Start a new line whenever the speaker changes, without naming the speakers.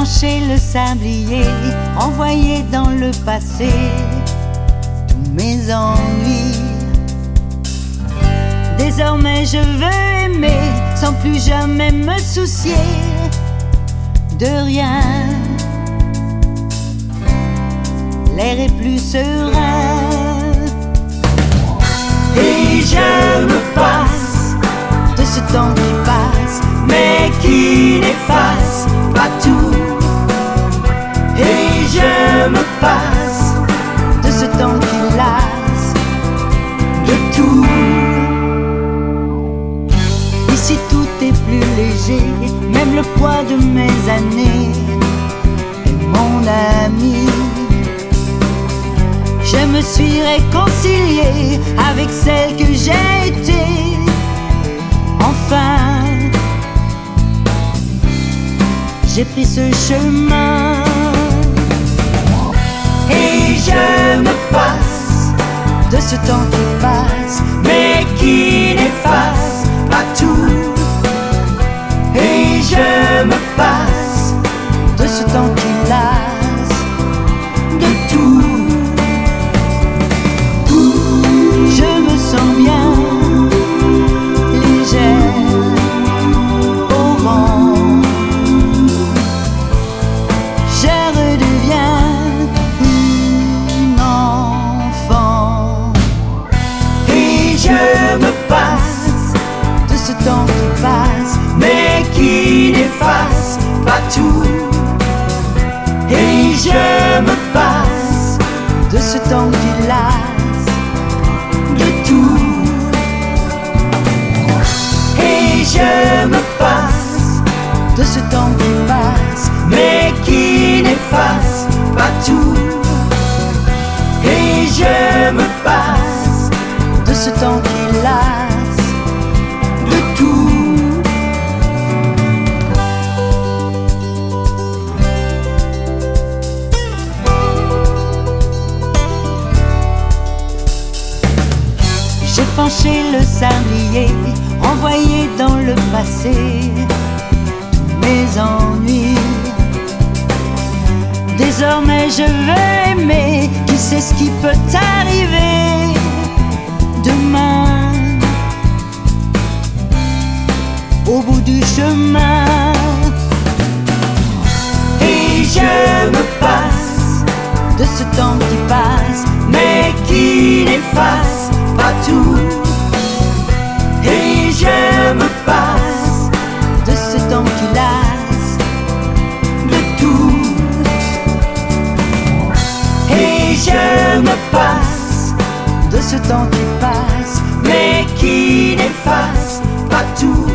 penché le sablier, envoyé dans le passé tous mes ennuis. Désormais je veux aimer sans plus jamais me soucier de rien. L'air est plus serein et je me passe de ce temps qui passe mais qui n'efface pas tout. Et je me passe de ce temps qui lasse de tout. Ici tout est plus léger, même le poids de mes années est mon ami. Je me suis réconcilié avec celle que j'ai été. Enfin, j'ai pris ce chemin et je me passe de ce temps qui passe mais qui n'efface pas tout. Et je me passe de ce temps qui lasse de tout. Je me sens bien légère au vent. Je redeviens une enfant. Et je me passe de ce temps qui passe mais qui n'efface pas tout. Et je me passe de ce temps qui lasse de tout. Et je me passe de ce temps qui passe mais qui n'efface pas tout. Et je me passe de ce temps qui lasse de tout. J'ai penché le sablier, envoyé dans le passé tous mes ennuis. Désormais je veux aimer, qui sait ce qui peut arriver demain. Au bout du chemin, et je me passe de ce temps qui passe mais qui n'efface pas tout. Et je me passe de ce temps qui lasse de tout. Et je me passe de ce temps qui passe mais qui n'efface pas tout.